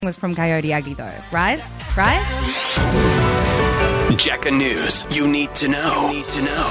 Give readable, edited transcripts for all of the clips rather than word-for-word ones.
Was from Coyote Aguido, right? Jacka News. You need to know.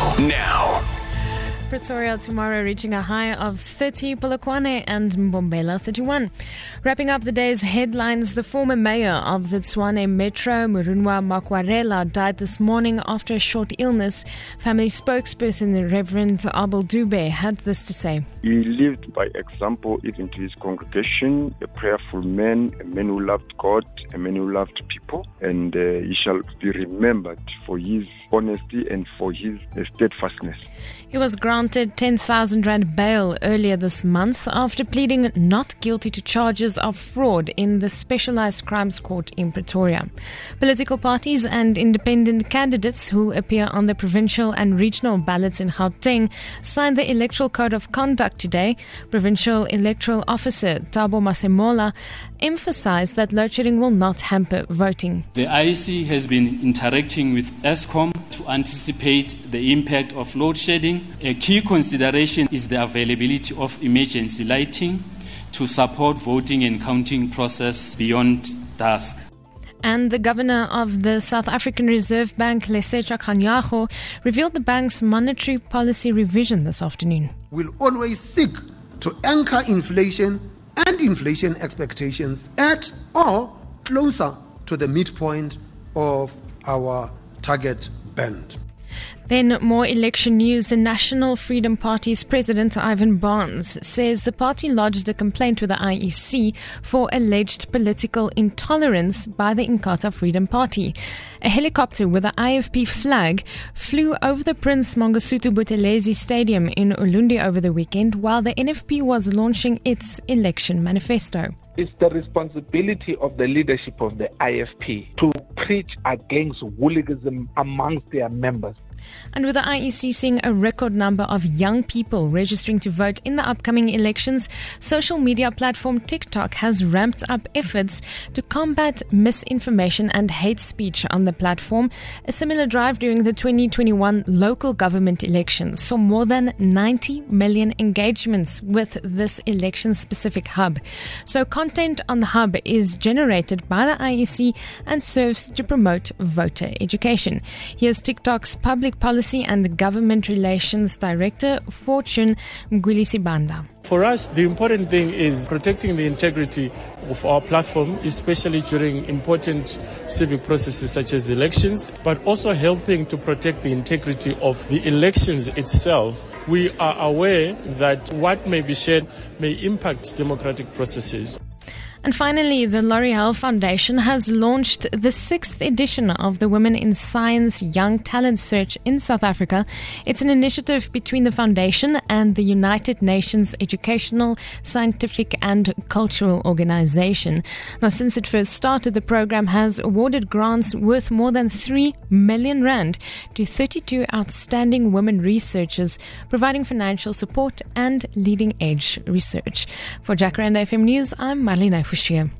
Now. Pretoria tomorrow reaching a high of 30, Polokwane and Mbombela 31. Wrapping up the day's headlines, the former mayor of the Tshwane Metro, Murunwa Makwarela, died this morning after a short illness. Family spokesperson Reverend Abel Dube had this to say. He lived by example even to his congregation, a prayerful man, a man who loved God, a man who loved people, and he shall be remembered for his honesty and for his steadfastness. He was granted 10,000 rand bail earlier this month after pleading not guilty to charges of fraud in the Specialized Crimes Court in Pretoria. Political parties and independent candidates who will appear on the provincial and regional ballots in Gauteng signed the Electoral Code of Conduct today. Provincial Electoral Officer Thabo Masemola emphasized that load shedding will not hamper voting. The IEC has been interacting with Eskom to anticipate the impact of load shedding. A key consideration is the availability of emergency lighting to support voting and counting process beyond dusk. And the governor of the South African Reserve Bank, Lesetja Kganyago, revealed the bank's monetary policy revision this afternoon. We'll always seek to anchor inflation and inflation expectations at or closer to the midpoint of our target band. Then more election news. The National Freedom Party's President Ivan Barnes says the party lodged a complaint with the IEC for alleged political intolerance by the Inkatha Freedom Party. A helicopter with the IFP flag flew over the Prince Mangosuthu Buthelezi Stadium in Ulundi over the weekend while the NFP was launching its election manifesto. It's the responsibility of the leadership of the IFP to preach against hooliganism amongst their members. And with the IEC seeing a record number of young people registering to vote in the upcoming elections, social media platform TikTok has ramped up efforts to combat misinformation and hate speech on the platform. A similar drive during the 2021 local government elections saw more than 90 million engagements with this election-specific hub. So content on the hub is generated by the IEC and serves to promote voter education. Here's TikTok's Public Policy and Government Relations Director, Fortune Mgwilisibanda. For us, the important thing is protecting the integrity of our platform, especially during important civic processes such as elections, but also helping to protect the integrity of the elections itself. We are aware that what may be shared may impact democratic processes. And finally, the L'Oreal Foundation has launched the 6th edition of the Women in Science Young Talent Search in South Africa. It's an initiative between the foundation and the United Nations Educational, Scientific and Cultural Organization. Now, since it first started, the program has awarded grants worth more than 3 million rand to 32 outstanding women researchers, providing financial support and leading-edge research. For Jacaranda FM News, I'm Marlene Fouchier.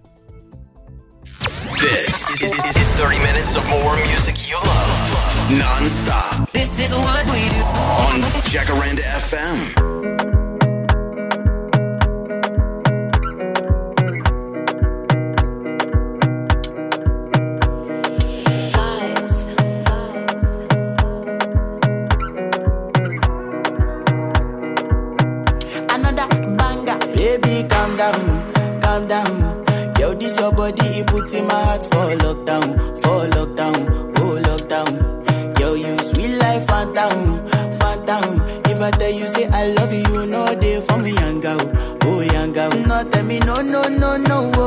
This is 30 minutes of more music you love, non-stop. This is what we do on Jacaranda FM. Calm down. Yo, this your body, it puts in my heart for lockdown, oh lockdown. Yo, you sweet life, phantom. If I tell you say I love you, you know they for me, young girl, oh young girl. No, tell me no.